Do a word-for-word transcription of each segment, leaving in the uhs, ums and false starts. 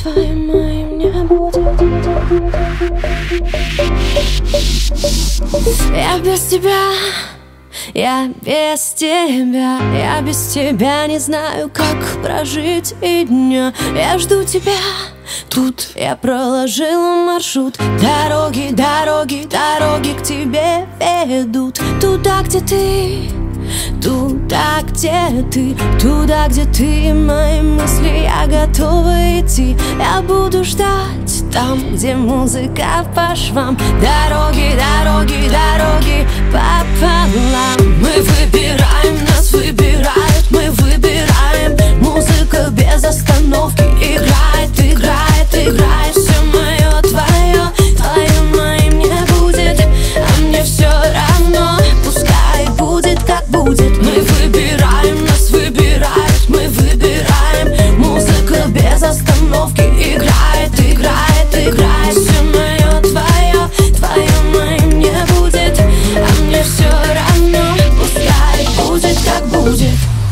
твоим моим не будет. Я без тебя, я без тебя, я без тебя не знаю, как прожить и дня. Я жду тебя, тут я проложила маршрут. Дороги, дороги, дороги к тебе ведут. Туда, где ты, туда, где ты, туда, где ты, мои мысли, я готова идти. Я буду ждать там, где музыка по швам. Дороги, дороги, дороги пополам. Мы выбираем, нас выбирают, мы выбираем. Музыка без остановки играет, играет, играет. Все мое, твое, твое моим не будет. А мне все равно, пускай будет как будет. Мы выбираем, нас выбирают, мы выбираем. Музыка без остановки играет, играет, играет. Все мое, твое, твое моим не будет. А мне все равно, пускай будет как будет.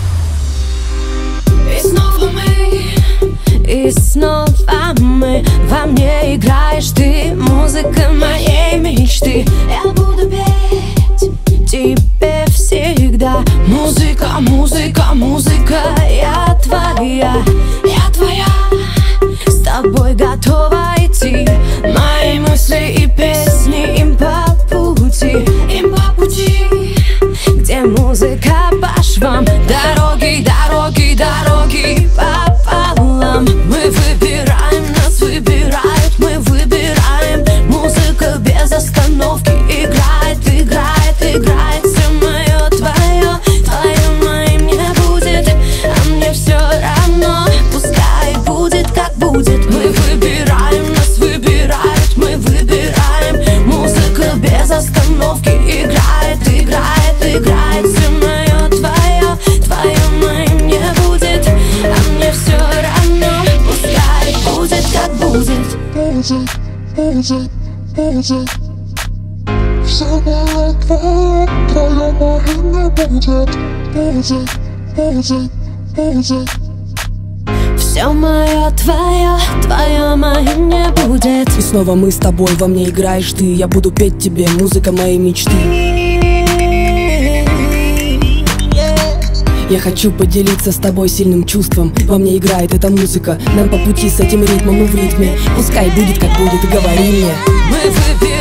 И снова мы, и снова мы. Во мне играешь ты, музыка моей мечты. Я буду петь тебе всегда. Музыка, музыка, музыка, я твоя, я твоя. С тобой готова идти. Мои мысли и песни им по пути, им по пути. Где музыка по швам. Дороги, дороги, дороги пополам. Мы выбираем, нас выбирают, мы выбираем. Музыка без остановки играет, играет, играет. Все мое, твое, твое моим не будет. А мне все равно, пускай будет как будет. Мы выбираем, нас выбирают, мы выбираем. Музыка без остановки играет, играет, играет. Все мое, твое, твое моим не будет. А мне все равно, пускай будет как будет. Будет, будет, будет. Все мое, твое, твое моим не будет. Будет, будет, будет. Все мое, твое, твое моим не будет. И снова мы с тобой, во мне играешь ты. Я буду петь тебе, музыка моей мечты. Я хочу поделиться с тобой сильным чувством. Во мне играет эта музыка. Нам по пути с этим ритмом и в ритме. Пускай будет как будет, говори мне. Мы выбираем.